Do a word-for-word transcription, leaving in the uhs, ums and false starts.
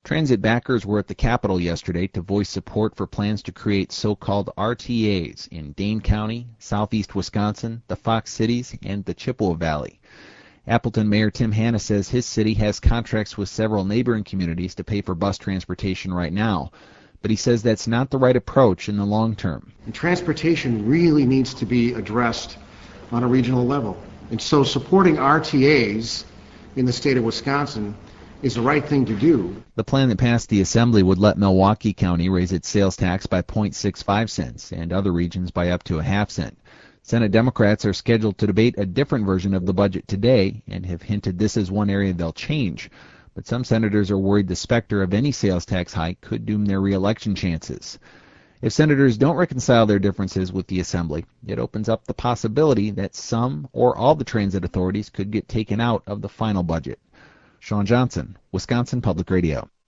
Transit backers were at the Capitol yesterday to voice support for plans to create so-called R T As in Dane County, southeast Wisconsin, the Fox Cities, and the Chippewa Valley. Appleton Mayor Tim Hanna says his city has contracts with several neighboring communities to pay for bus transportation right now, but he says that's not the right approach in the long term. And transportation really needs to be addressed on a regional level. And so supporting R T As in the state of Wisconsin is the right thing to do. The plan that passed the Assembly would let Milwaukee County raise its sales tax by zero point six five cents and other regions by up to a half cent. Senate Democrats are scheduled to debate a different version of the budget today and have hinted this is one area they'll change. But some senators are worried the specter of any sales tax hike could doom their re-election chances. If senators don't reconcile their differences with the Assembly, it opens up the possibility that some or all the transit authorities could get taken out of the final budget. Sean Johnson, Wisconsin Public Radio.